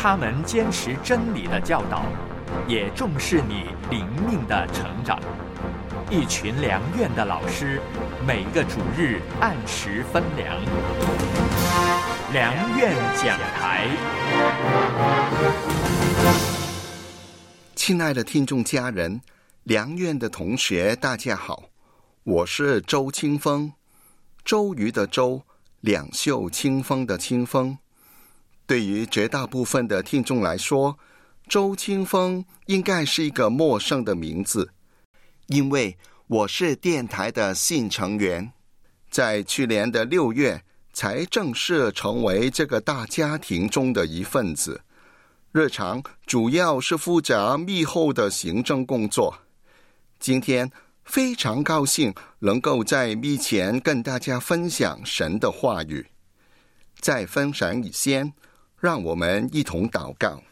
他们坚持真理的教导，也重视你灵命的成长。一群良院的老师，每个主日按时分粮。良院讲台。 亲爱的听众家人，良院的同学大家好，我是周清风，周瑜的周，两袖清风的清风。对于绝大部分的听众来说，周清风应该是一个陌生的名字，因为我是电台的新成员，在去年的6月才正式成为这个大家庭中的一份子。日常主要是负责密后的行政工作。今天非常高兴能够在密前跟大家分享神的话语。在分享以前，让我们一同祷告。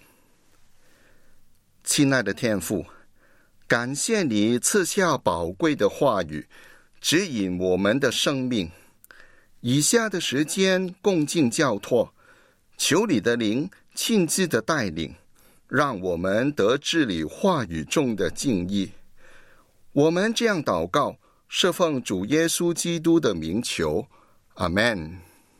亲爱的天父，感谢你赐下宝贵的话语，指引我们的生命。以下的时间恭敬交托，求你的灵亲自的带领，让我们得知你话语中的敬意。我们这样祷告，是奉主耶稣基督的名求，阿们。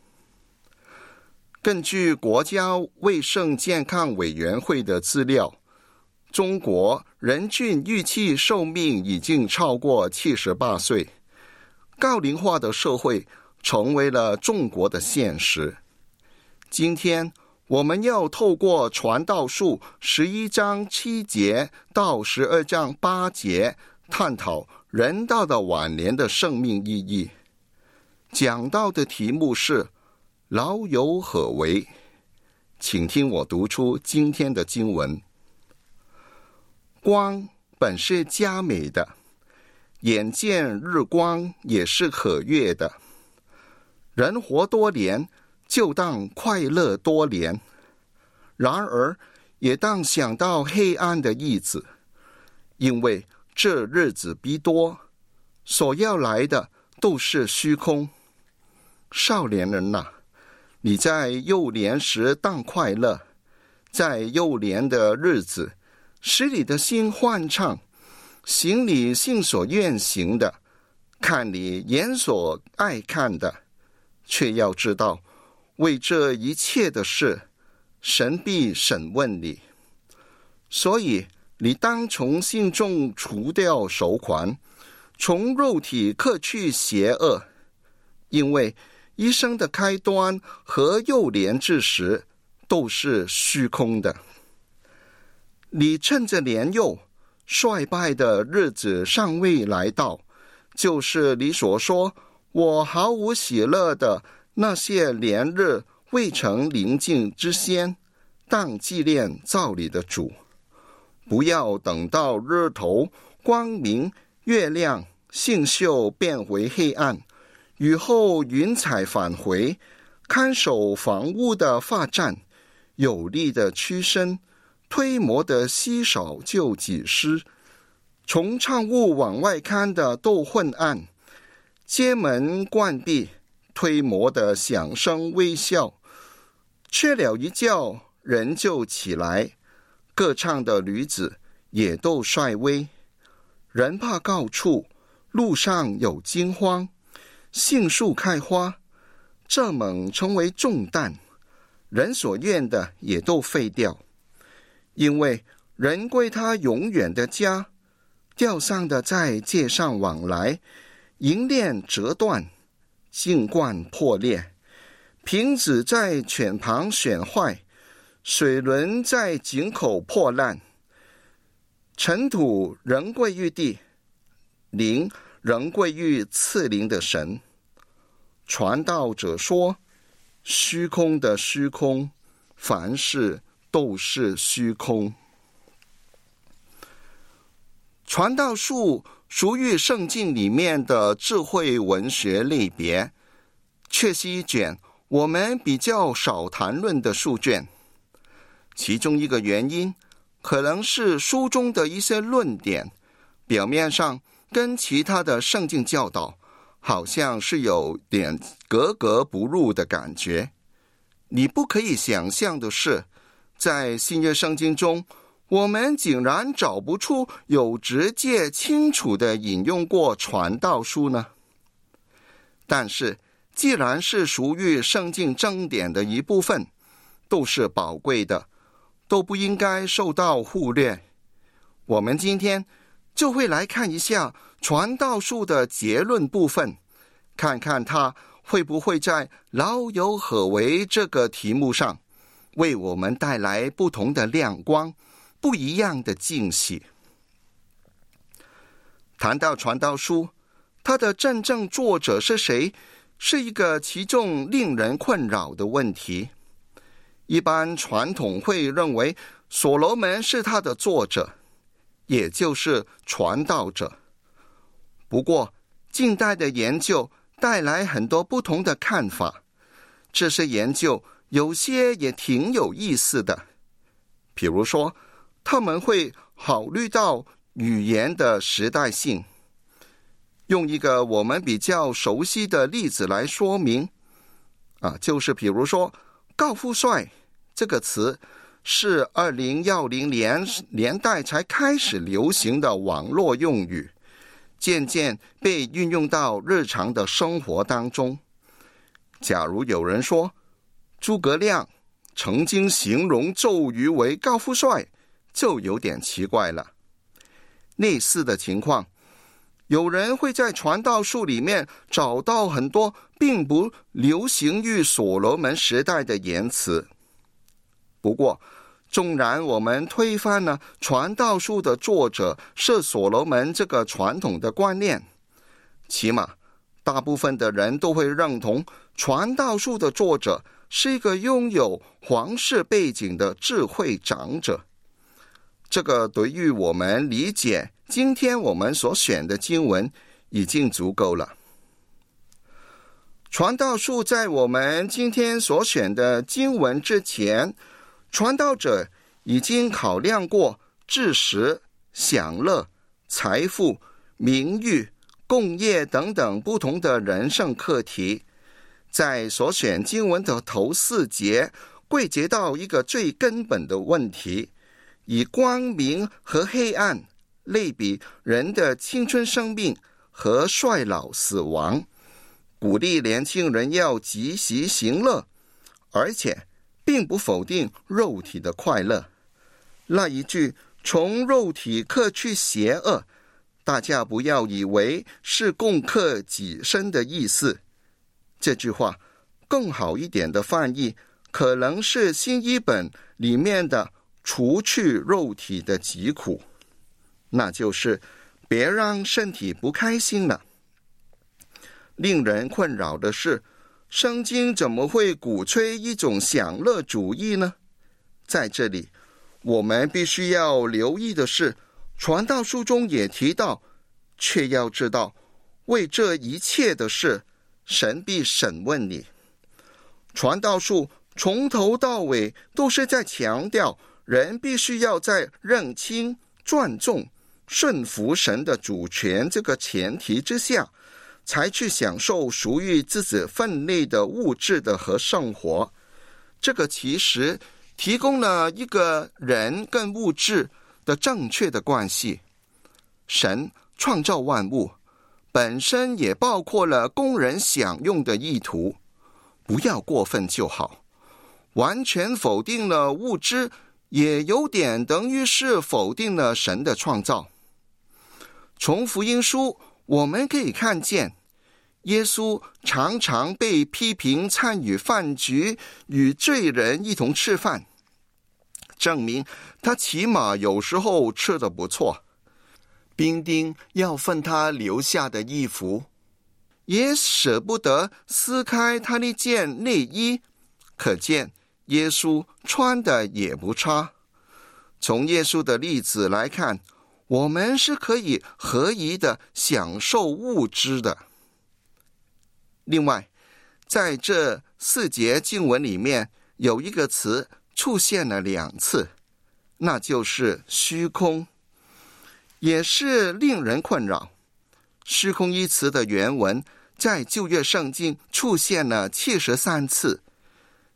根据国家卫生健康委员会的资料，中国人均预期寿命已经超过78岁，高龄化的社会成为了中国的现实。今天我们要透过传道书11章7节到12章8节探讨人到的晚年的生命意义。讲到的题目是老有何为？请听我读出今天的经文。光本是佳美的，眼见日光也是可悦的。人活多年，就当快乐多年，然而也当想到黑暗的日子，因为这日子必多，所要来的都是虚空。少年人哪，你在幼年时当快乐，在幼年的日子使你的心欢畅，行你心所愿行的，看你眼所爱看的，却要知道为这一切的事，神必审问你。所以你当从心中除掉愁烦，从肉体克去邪恶，因为一生的开端和幼年之时都是虚空的。你趁着年幼，衰败的日子尚未来到，就是你所说我毫无喜乐的那些年日未曾临近之先，当纪念造你的主。不要等到日头光明，月亮星宿变回黑暗，雨后云彩返回，看守房屋的发站，有力的屈身，推磨的稀少就几时，从窗户往外看的都昏暗，街门关闭，推磨的响声微笑，睡了一觉人就起来，歌唱的女子也都衰微。人怕高处，路上有惊慌，杏树开花，这猛成为重担，人所愿的也都废掉。因为人归他永远的家，吊丧的在街上往来，银链折断，金冠破裂，瓶子在泉旁损坏，水轮在井口破烂，尘土仍归于地，灵仍归于赐灵的神。传道者说，虚空的虚空，凡事都是虚空。传道书属于圣经里面的智慧文学类别，却是一卷我们比较少谈论的书卷。其中一个原因，可能是书中的一些论点，表面上跟其他的圣经教导好像是有点格格不入的感觉。你不可以想象的是， 在新约圣经中，我们竟然找不出有直接清楚地引用过传道书呢？但是既然是属于圣经正典的一部分，都是宝贵的，都不应该受到忽略。我们今天就会来看一下传道书的结论部分，看看它会不会在老有何为这个题目上为我们带来不同的亮光，不一样的惊喜。谈到传道书，它的真正作者是谁，是一个其中令人困扰的问题。一般传统会认为所罗门是他的作者，也就是传道者。不过近代的研究带来很多不同的看法，这些研究有些也挺有意思的。比如说，他们会考虑到语言的时代性。用一个我们比较熟悉的例子来说明，就是比如说高富帅这个词是2010年代才开始流行的网络用语，渐渐被运用到日常的生活当中。假如有人说诸葛亮曾经形容周瑜为高富帅，就有点奇怪了。类似的情况，有人会在传道书里面找到很多并不流行于所罗门时代的言辞。不过纵然我们推翻了传道书的作者是所罗门这个传统的观念，起码大部分的人都会认同传道书的作者是一个拥有皇室背景的智慧长者。这个对于我们理解今天我们所选的经文已经足够了。传道书在我们今天所选的经文之前，传道者已经考量过知识、享乐、财富、名誉、共业等等不同的人生课题，在所选经文的头4节归结到一个最根本的问题，以光明和黑暗类比人的青春生命和衰老死亡，鼓励年轻人要及时行乐，而且并不否定肉体的快乐。那一句从肉体克去邪恶，大家不要以为是攻克己身的意思。这句话更好一点的翻译可能是新译本里面的除去肉体的疾苦，那就是别让身体不开心了。令人困扰的是，圣经怎么会鼓吹一种享乐主义呢？在这里我们必须要留意的是，传道书中也提到，却要知道为这一切的事神必审问你。传道书从头到尾都是在强调人必须要在认清、尊重、顺服神的主权这个前提之下，才去享受属于自己分内的物质的和生活。这个其实提供了一个人跟物质的正确的关系。神创造万物，本身也包括了供人享用的意图，不要过分就好。完全否定了物质，也有点等于是否定了神的创造。从福音书我们可以看见，耶稣常常被批评参与饭局，与罪人一同吃饭，证明他起码有时候吃得不错。兵丁要分他留下的衣服，也舍不得撕开他那件内衣，可见耶稣穿的也不差。从耶稣的例子来看，我们是可以合宜的享受物质的。另外，在这4节经文里面，有一个词出现了2次，那就是虚空，也是令人困扰。虚空一词的原文在旧约圣经出现了73次，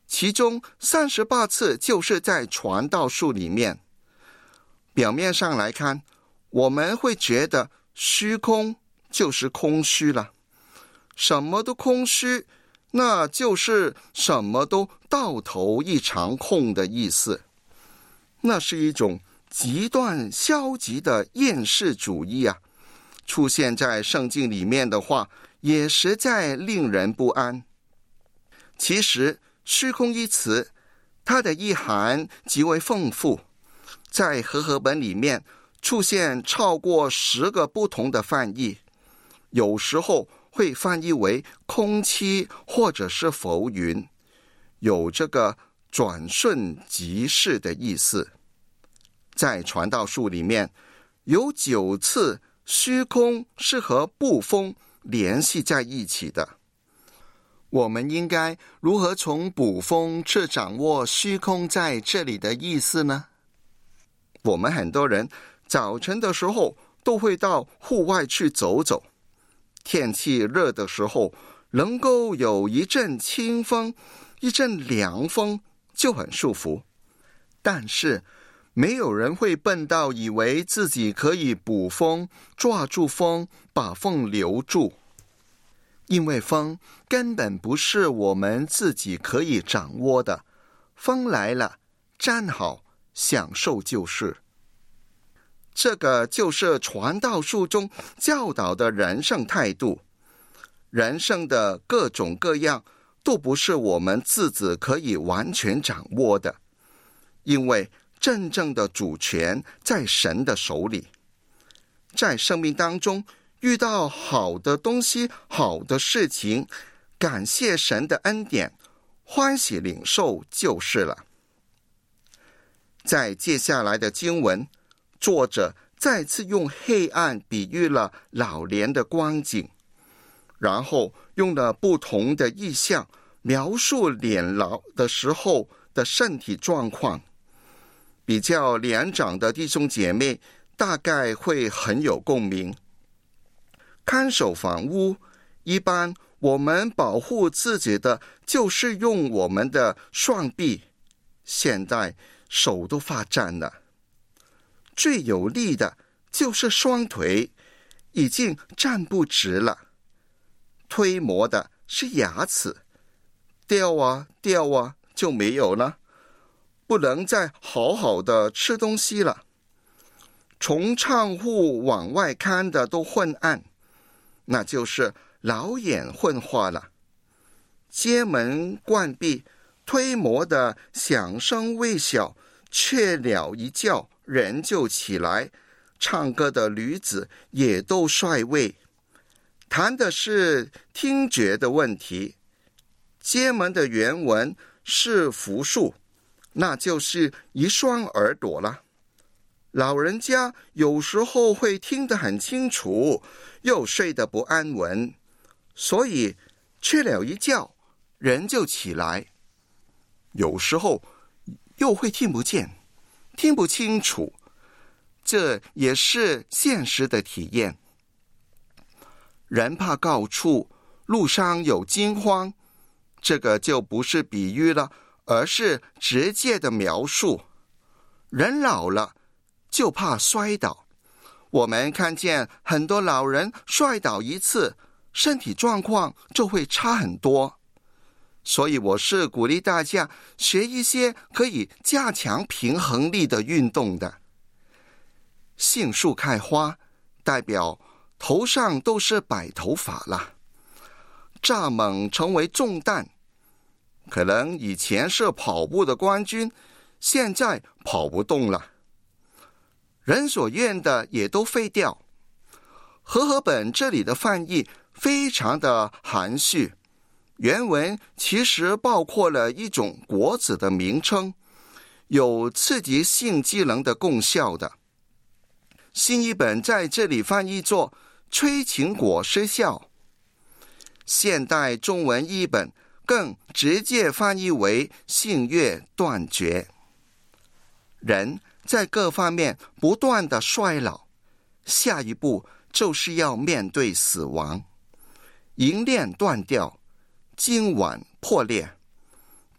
其中38次就是在传道书里面。表面上来看，我们会觉得虚空就是空虚了，什么都空虚，那就是什么都到头一场空的意思。那是一种极端消极的厌世主义啊，出现在圣经里面的话，也实在令人不安。其实虚空一词，它的意涵极为丰富，在和合本里面出现超过10个不同的翻译，有时候会翻译为空气或者是浮云，有这个转瞬即逝的意思。在传道书里面有9次虚空是和暴风联系在一起的。我们应该如何从捕风去掌握虚空在这里的意思呢？我们很多人早晨的时候都会到户外去走走，天气热的时候能够有一阵清风，一阵凉风就很舒服。但是没有人会笨到以为自己可以捕风，抓住风，把风留住。因为风根本不是我们自己可以掌握的，风来了，站好，享受就是。这个就是传道书中教导的人生态度。人生的各种各样都不是我们自己可以完全掌握的，因为真正的主权在神的手里。在生命当中遇到好的东西，好的事情，感谢神的恩典，欢喜领受就是了。在接下来的经文，作者再次用黑暗比喻了老年的光景，然后用了不同的意象描述年老的时候的身体状况。比较年长的弟兄姐妹大概会很有共鸣。看守房屋，一般我们保护自己的就是用我们的双臂，现在手都发颤了。最有力的就是双腿，已经站不直了。推磨的是牙齿，掉啊掉啊就没有了，不能再好好的吃东西了。从窗户往外看的都昏暗，那就是老眼昏花了。街门关闭，推磨的响声微小，雀鸟一叫人就起来，唱歌的女子也都衰微。谈的是听觉的问题。街门的原文是复数，那就是一双耳朵了。老人家有时候会听得很清楚，又睡得不安稳，所以雀鸟一叫人就起来。有时候又会听不见，听不清楚，这也是现实的体验。人怕高处，路上有惊慌，这个就不是比喻了，而是直接的描述。人老了就怕摔倒，我们看见很多老人摔倒一次，身体状况就会差很多。所以我是鼓励大家学一些可以加强平衡力的运动的。杏树开花，代表头上都是白头发了。蚱蜢成为重担，可能以前是跑步的冠军，现在跑不动了。人所愿的也都废掉。和合本这里的翻译非常的含蓄，原文其实包括了一种果子的名称，有刺激性机能的功效的。新译本在这里翻译作催情果失效，现代中文译本更直接翻译为性欲断绝。人在各方面不断的衰老，下一步就是要面对死亡。银链断掉，金碗破裂，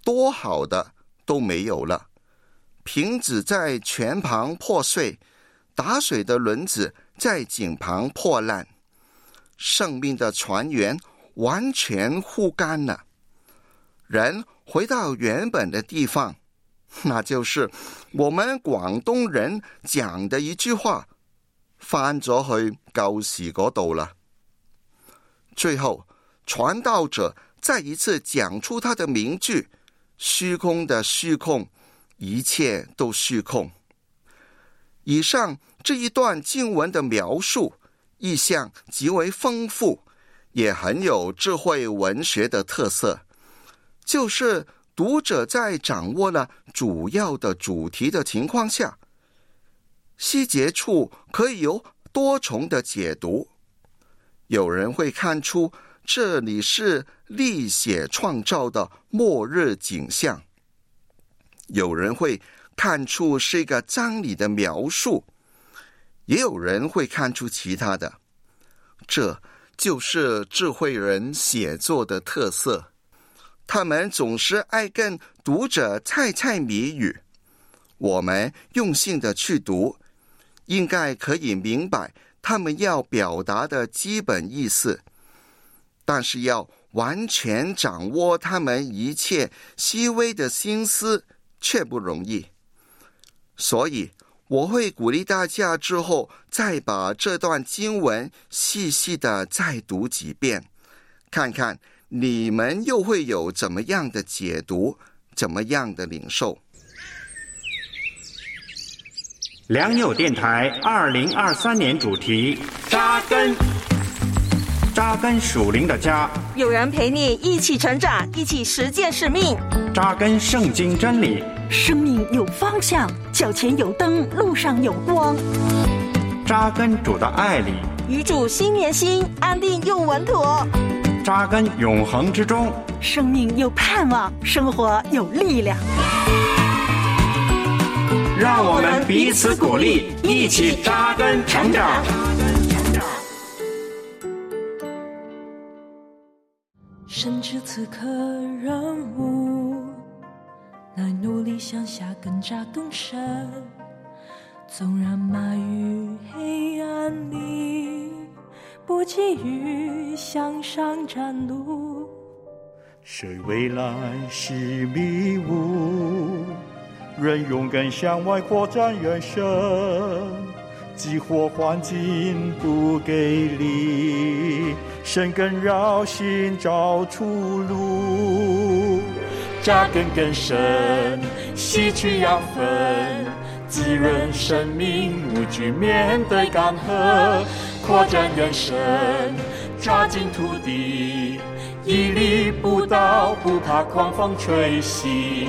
多好的都没有了，瓶子在泉旁破碎，打水的轮子在井旁破烂，生命的泉源完全枯干了。人回到原本的地方，那就是我们廣東人講的一句話，返咗去舊時嗰度了。最後，傳道者再一次講出他的名句，虛空的虛空，一切都虛空。以上這一段經文的描述意象極為豐富，也很有智慧文學的特色，就是讀者在掌握了主要的主題的情況下，細節處可以有多重的解讀。有人會看出這裡是歷寫創造的末日景象，有人會看出是一個真理的描述，也有人會看出其他的。這就是智慧人寫作的特色，他們總是愛跟讀者猜猜謎語。我們用心的去讀，應該可以明白他們要表達的基本意思，但是要完全掌握他們一切細微的心思卻不容易。所以我會鼓勵大家之後再把這段經文細細的再讀幾遍，看看你們又會有怎麼樣的解讀，怎麼樣的領受。 良友電台2023年主題：扎根，扎根屬靈的家。 有人陪你一起成長，一起實踐使命。 扎根聖經真理， 生命有方向，腳前有燈，路上有光。 扎根主的愛裡， 與主心連心，安定又穩妥。 扎根永恆之中， 生命有盼望，生活有力量。 讓我們彼此鼓勵，一起扎根成長。 深知此刻任務，乃努力向下更扎更深。縱然馬於黑暗裡，不急於向上展露。 誰未來是迷霧，仍勇敢向外擴展遠伸，激活環境不給力，深耕繞心找出路。扎根更深，吸取養分，滋潤生命，無懼面對乾涸，擴展遠伸，抓緊土地，屹立不倒，不怕狂風吹襲。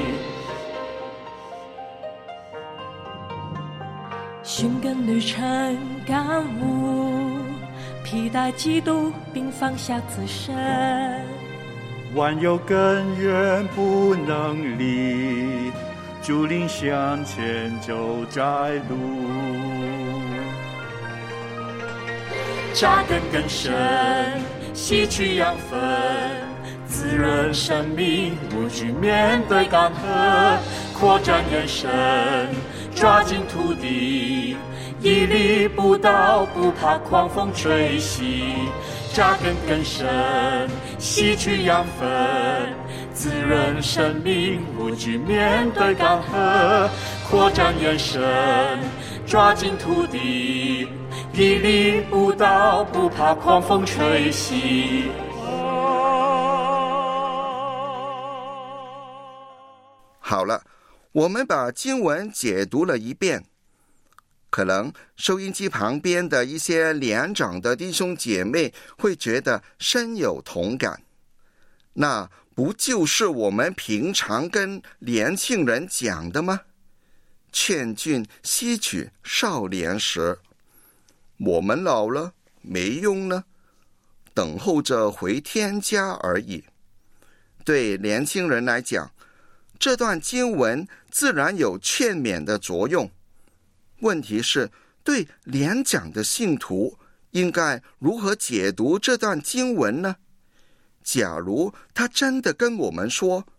尋根旅程感悟，披戴基督並放下自身。 萬有根源不能離，主領向前走窄路。 扎根更深，吸取養分，滋潤生命，無懼面對乾涸，擴展遠伸，抓緊土地，屹立不倒，不怕狂風吹襲。扎根更深，吸取養分，滋潤生命，無懼面對乾涸，擴展遠伸，抓緊土地，屹立不倒，不怕狂風吹襲。 好了，我們把經文解讀了一遍，可能收音機旁邊的一些年長的弟兄姐妹會覺得深有同感。那不就是我們平常跟年輕人講的嗎？勸君吸取少年時，我們老了沒用呢，等候着回天家而已。對年輕人來講，這段經文自然有勸勉的作用。問題是，對年長的信徒應該如何解讀這段經文呢？假如他真的跟我們說，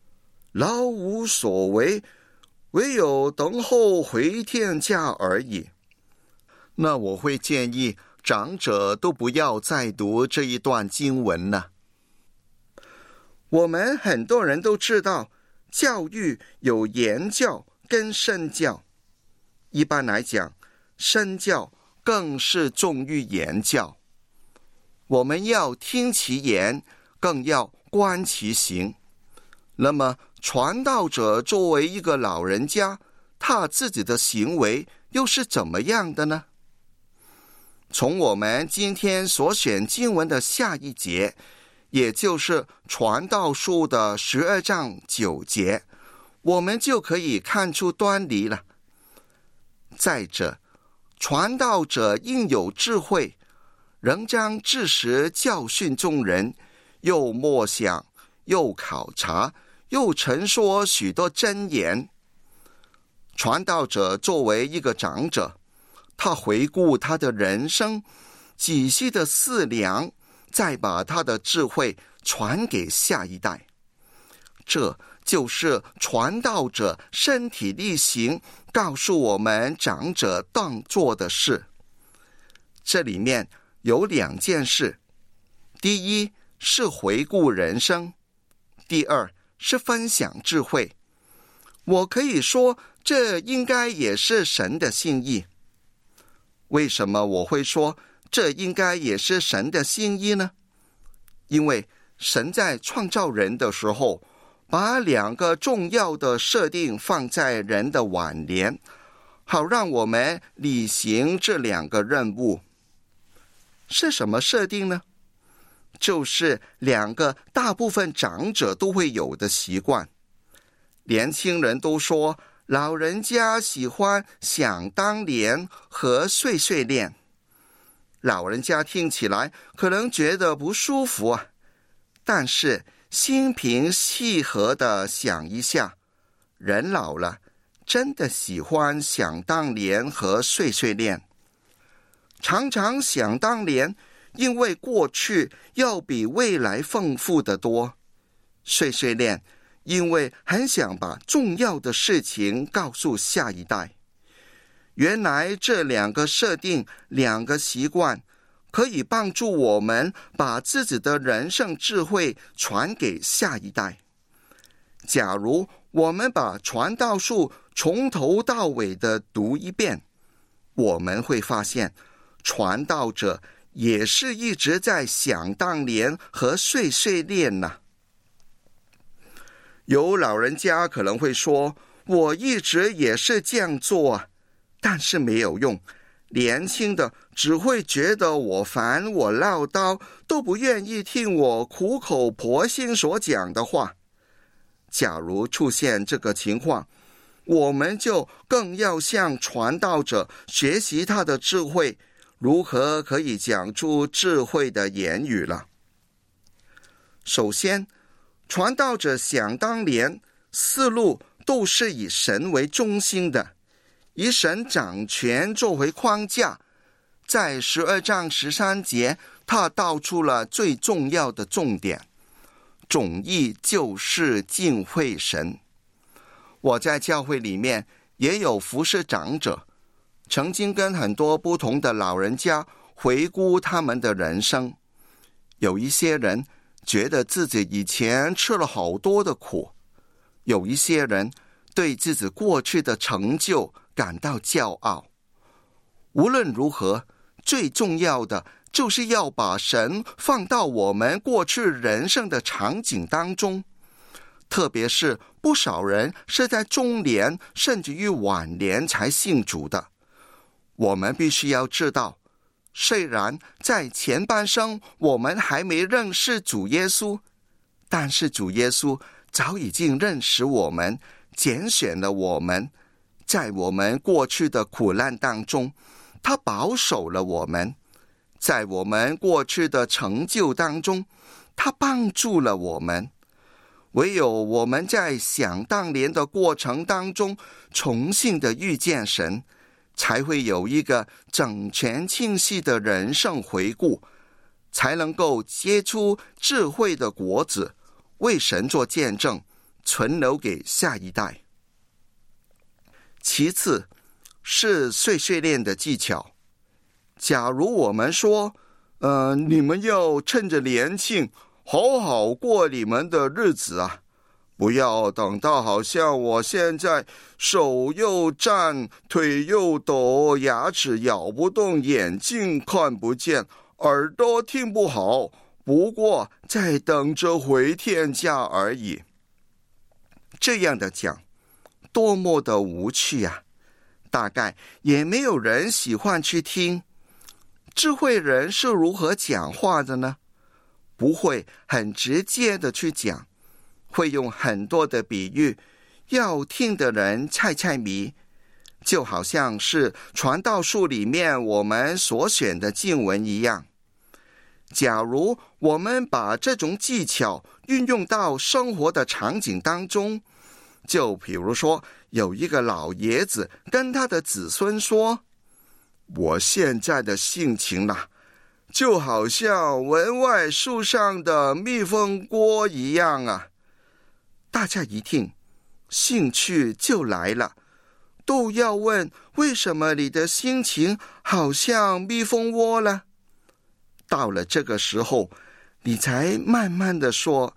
老无所为，唯有等候回天家而已。那我会建议长者都不要再读这一段经文了。我们很多人都知道，教育有言教跟身教。一般来讲，身教更是重于言教。我们要听其言，更要观其行。那么传道者作为一个老人家，他自己的行为又是怎么样的呢？从我们今天所选经文的下一节，也就是传道书的12章9节，我们就可以看出端倪了。再者，传道者应有智慧，仍将知识教训众人，又默想，又考察，又陈说许多真言。传道者作为一个长者，他回顾他的人生，仔细的思量，再把他的智慧传给下一代。这就是传道者身体力行告诉我们长者当做的事。这里面有2件事，第一是回顾人生，第二是分享智慧。我可以说，这应该也是神的心意。为什么我会说这应该也是神的心意呢？因为神在创造人的时候，把2个重要的设定放在人的晚年，好让我们履行这2个任务。是什么设定呢？就是2个大部分长者都会有的习惯。年轻人都说老人家喜欢想当年和碎碎念，老人家听起来可能觉得不舒服啊，但是心平气和地想一下，人老了真的喜欢想当年和碎碎念。常常想当年，因为过去要比未来丰富得多。碎碎念，因为很想把重要的事情告诉下一代。原来这2个设定，2个习惯，可以帮助我们把自己的人生智慧传给下一代。假如我们把传道书从头到尾的读一遍，我们会发现传道者也是一直在想当年和碎碎念呢。有老人家可能会说，我一直也是这样做啊，但是没有用。年轻的只会觉得我烦，我唠叨，都不愿意听我苦口婆心所讲的话。假如出现这个情况，我们就更要向传道者学习他的智慧，如何可以讲出智慧的言语了。首先，传道者想当年思路都是以神为中心的，以神掌权作为框架。在12章13节，他道出了最重要的重点，总意就是敬畏神。我在教会里面也有服侍长者，曾经跟很多不同的老人家回顾他们的人生。有一些人觉得自己以前吃了好多的苦，有一些人对自己过去的成就感到骄傲。无论如何，最重要的就是要把神放到我们过去人生的场景当中。特别是不少人是在中年甚至于晚年才信主的，我们必须要知道，虽然在前半生我们还没认识主耶稣，但是主耶稣早已经认识我们，拣选了我们。在我们过去的苦难当中，他保守了我们；在我们过去的成就当中，他帮助了我们。唯有我们在想当年的过程当中重新的遇见神，才会有一个整全清晰的人生回顾，才能够结出智慧的果子，为神做见证， 存留给下一代。其次是碎碎念的技巧。假如我们说你们要趁着年轻好好过你们的日子啊，不要等到好像我现在手又颤，腿又抖，牙齿咬不动，眼睛看不见，耳朵听不好，不过在等着回天家而已。这样的讲多么的无趣啊，大概也没有人喜欢去听。智慧人是如何讲话的呢？不会很直接的去讲，会用很多的比喻，要听的人猜猜谜，就好像是传道书里面我们所选的经文一样。假如我们把这种技巧运用到生活的场景当中，就比如说有一个老爷子跟他的子孙说，我现在的性情啊，就好像门外树上的蜜蜂窝一样啊。大家一听，兴趣就来了，都要问为什么你的心情好像蜜蜂窝了。到了这个时候，你才慢慢的说，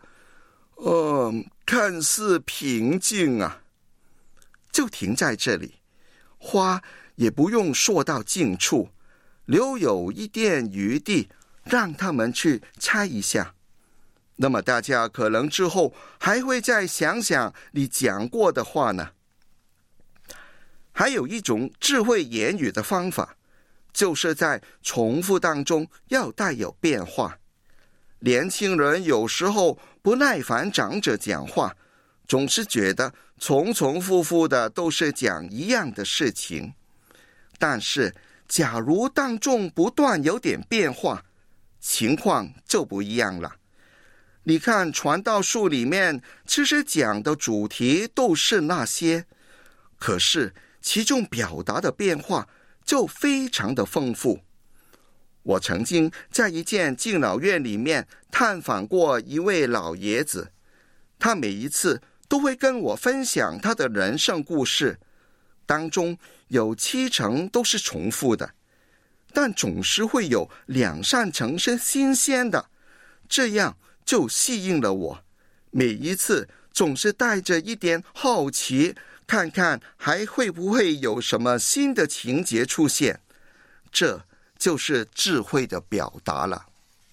看似平静啊，就停在这里，话也不用说到尽处，留有一点余地，让他们去猜一下。那么大家可能之后还会再想想你讲过的话呢。还有一种智慧言语的方法，就是在重复当中要带有变化。年轻人有时候不耐烦长者讲话，总是觉得重重复复的都是讲一样的事情。但是假如当中不断有点变化，情况就不一样了。你看传道书里面其实讲的主题都是那些，可是其中表达的变化就非常的丰富。我曾经在一间敬老院里面探访过一位老爷子，他每一次都会跟我分享他的人生故事，当中有70%都是重复的，但总是会有2-3成是新鲜的，这样就吸引了我。每一次总是带着一点好奇，看看还会不会有什么新的情节出现。这就是智慧的表达了。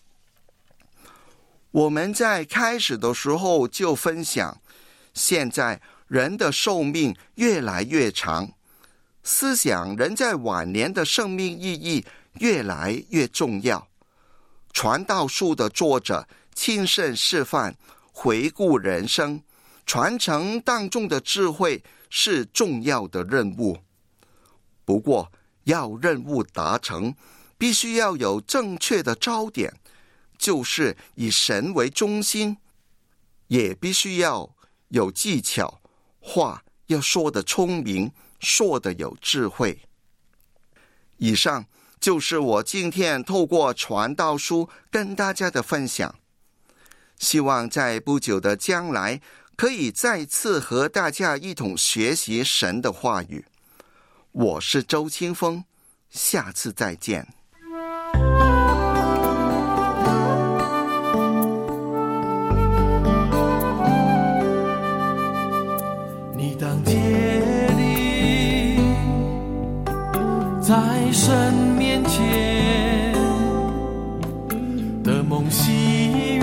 我们在开始的时候就分享，现在人的寿命越来越长，思想人在晚年的生命意义越来越重要。传道书的作者亲身示范，回顾人生，传承当中的智慧是重要的任务。不过要任务达成，必须要有正确的焦点，就是以神为中心，也必须要有技巧，话要说得聪明，说得有智慧。以上就是我今天透过传道书跟大家的分享，希望在不久的将来可以再次和大家一同学习神的话语。我是周清风，下次再见。 你当竭力在神面前的梦醒